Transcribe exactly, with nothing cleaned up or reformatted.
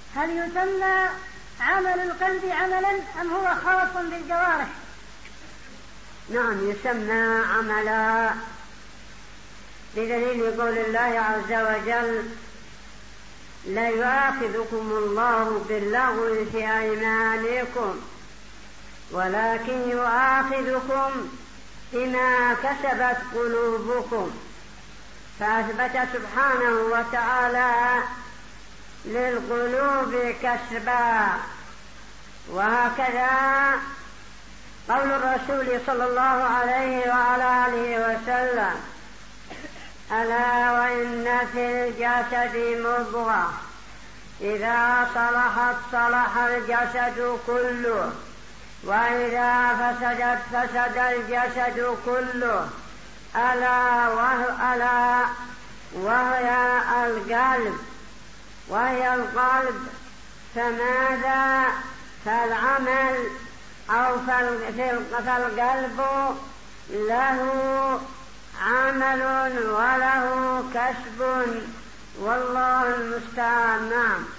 هل يسمى عمل القلب عملا أم هو خاص بالجوارح؟ نعم يسمى عملا بدليل قول الله عز وجل: لا يؤاخذكم الله باللغو في أيمانكم ولكن يؤاخذكم بما كسبت قلوبكم. فأثبت سبحانه وتعالى للقلوب كسبا. وهكذا قول الرسول صلى الله عليه وعلى آله وسلم: ألا وإن في الجسد مضغة إذا صلحت صلح الجسد كله وإذا فسدت فسد الجسد كله ألا وهي, ألا وهي القلب وهي القلب. فماذا؟ فالعمل أو فالقلب له عمل وله كسب، والله المستعان. نعم.